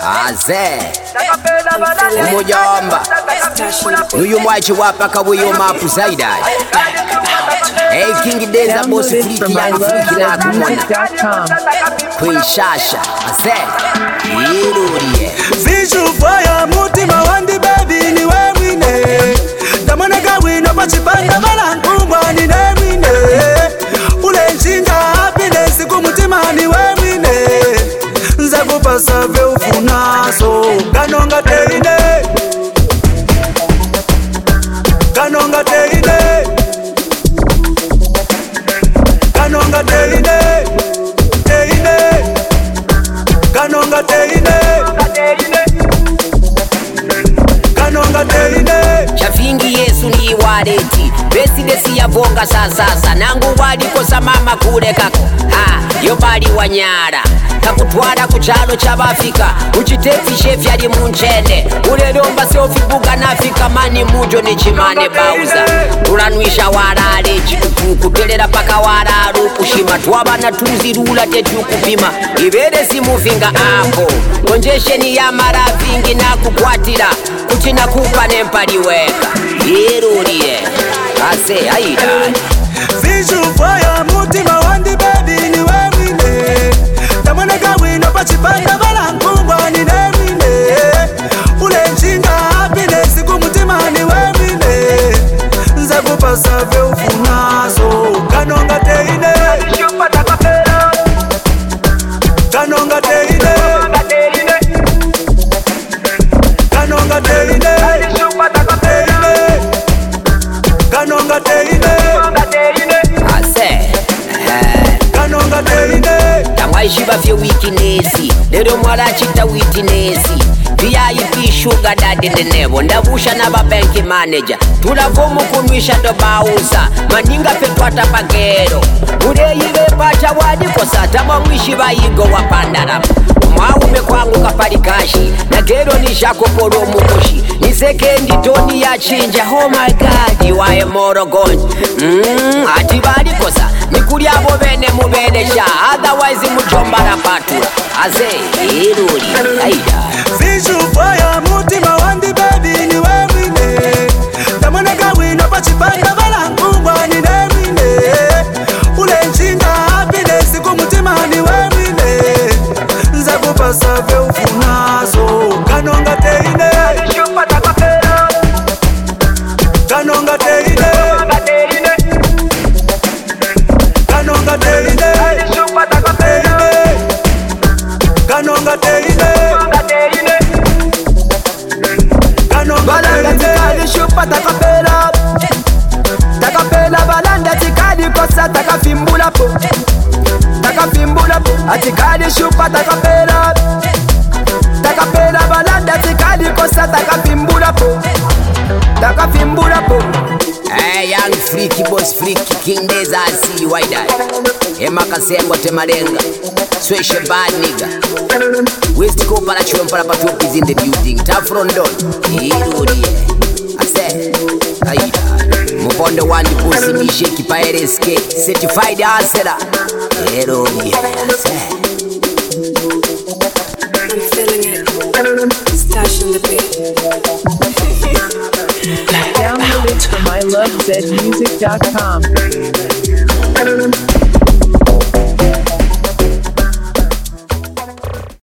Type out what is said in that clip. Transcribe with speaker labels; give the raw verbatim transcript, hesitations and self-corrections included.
Speaker 1: Aze Umujomba Nuyu mwachi wapa kabuyo mapu zaida. Hey King Deza boss friki ya friki na kumona Queen Shasha Aze Iruriye
Speaker 2: Visual fire mutima wandi baby ni wewine Damana gawino pachipanda balangumwa ni newine Ule nchinga happiness kumutima ni wewine Nze kupasa ve ufunaso Ganonga teine Ganonga teine Ganonga teine Teine Ganonga teine Ganonga teine
Speaker 1: Chafingi Yesu ni waleti Besi desi ya vonga sasasa Nangu wadi kosa mama kule kako Ha, yobali wanyara Takutwara kuchalo chabafika Uchitefi shefi ali munchende Ule domba seofi buga nafika Mani mujo ni chimane bauza Ulanwisha warale chikuku Telera paka wararu kushima Tuwaba na tuzi rula tetu kupima Ibere si mufinga hapo Konjeshe ni ya mara vingi na kukwatira Kuchina kupa nempadi weka Irulie Ase haida
Speaker 2: Visual fire mutima wandi baby ni wewine Damana gawino pachipanda balangumwa ni newine Ule nchinga happiness kumutima ni wewine Nze kupasa ve ufunaso Ganonga teine Ganonga teine Ganonga teine Ganonga teine
Speaker 1: Ase
Speaker 2: Ganonga teine
Speaker 1: Tamwaishiba vye wikinesi Lero mwala chita witinesi V I P sugar daddy nenebo Ndabusha na babanki manager Tulavumu kunwisha do bausa Maninga petwata pagero Ureyive pacha wadi kosa Tama mwishi bayigo wapandara Mwaume kwangu kapari kashi Na gero ni shako poro mukoshi Ni sekendi toni ya chinja Oh my god you are a moro gonj Mmm atibali kosa Nikuri abo bene mubedesha Otherwise mujomba na patura Aze iruri Aida
Speaker 2: Visual fire mutima wandi baby ni wewine Damana gawino pachipanda balangumwa ni newine Ule nchinga happiness kumutima ni wewine Nze kupasa ve ufunaso Ganonga teine Ganonga teine Ganonga teine Ganonga teine Balanda tikali shupa takapela Takapela balanda tikali kosa takafimbula po Takafimbula po Atikali shupa takapela Takapela balanda tikali kosa takafimbula po Takafimbula po
Speaker 1: Hey young freaky boss freaky King Deza I see you wide eye Ema kasembo temarenga Sweshe bad nigga West Coast para chumpara patupi is in the building Tough from down Iruri I said Aida Mupondo wandi pussy misheki pa R S K Certified answer Iruri I said
Speaker 3: I'm feeling it Stash in the beat
Speaker 4: Download it from I love zed music dot com.